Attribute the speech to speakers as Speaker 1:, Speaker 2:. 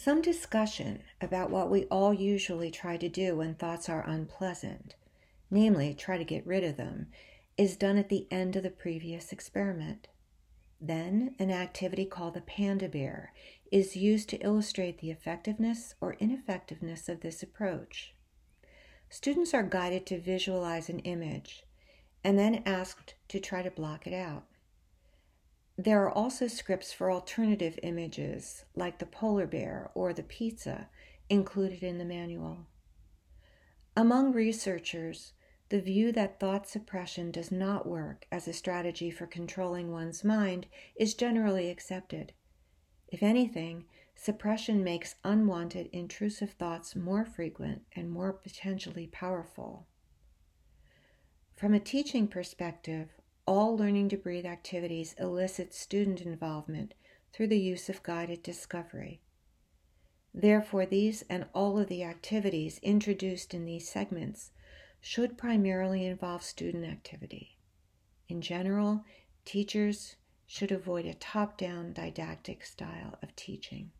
Speaker 1: Some discussion about what we all usually try to do when thoughts are unpleasant, namely try to get rid of them, is done at the end of the previous experiment. Then an activity called the panda bear is used to illustrate the effectiveness or ineffectiveness of this approach. Students are guided to visualize an image and then asked to try to block it out. There are also scripts for alternative images like the polar bear or the pizza included in the manual. Among researchers, the view that thought suppression does not work as a strategy for controlling one's mind is generally accepted. If anything, suppression makes unwanted, intrusive thoughts more frequent and more potentially powerful. From a teaching perspective, all Learning to Breathe activities elicit student involvement through the use of guided discovery. Therefore, these and all of the activities introduced in these segments should primarily involve student activity. In general, teachers should avoid a top-down didactic style of teaching.